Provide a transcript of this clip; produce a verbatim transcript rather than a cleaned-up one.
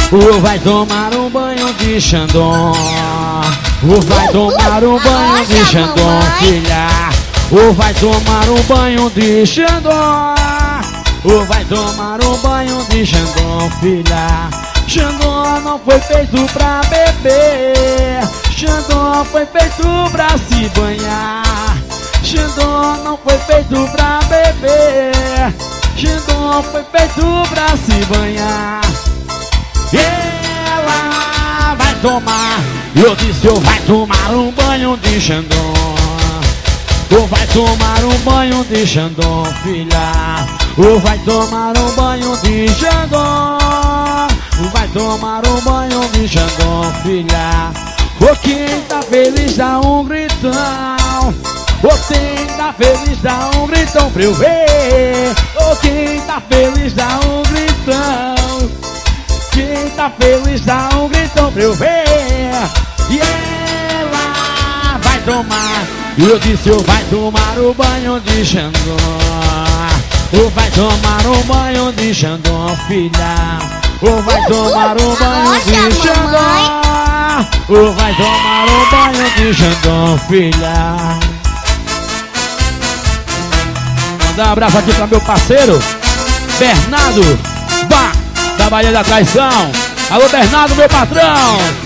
Ou vai tomar um banho de Xandão. Ou vai tomar um banho de Xandão, filha. Ou vai tomar um banho de Xandão. Ou vai tomar um banho de Xandão, filha. Xandão não foi feito pra beber. Xandão foi feito pra se banhar. Xandão não foi feito pra beber. Xandão foi feito pra se banhar. Ela vai tomar, eu disse eu vai tomar um banho de Xandão. Ou vai tomar um banho de Xandão, filha. Ou vai tomar um banho de Xandão. Ou vai tomar um banho de Xandão, filha. Ou quem tá feliz dá um gritão. Ou quem tá feliz dá um gritão pra eu ver. Ou quem tá feliz dá um gritão. Quem tá feliz dá um gritão pra eu ver. E ela vai tomar, eu disse eu vai tomar o banho de Xandão. Ou vai tomar um banho de Xandão, filha. Ou vai tomar um banho de Xandão. Ou vai tomar um banho de Xandão, filha. Mandar um abraço aqui pra meu parceiro Bernardo, Bah, da Bahia da Traição. Alô Bernardo, meu patrão.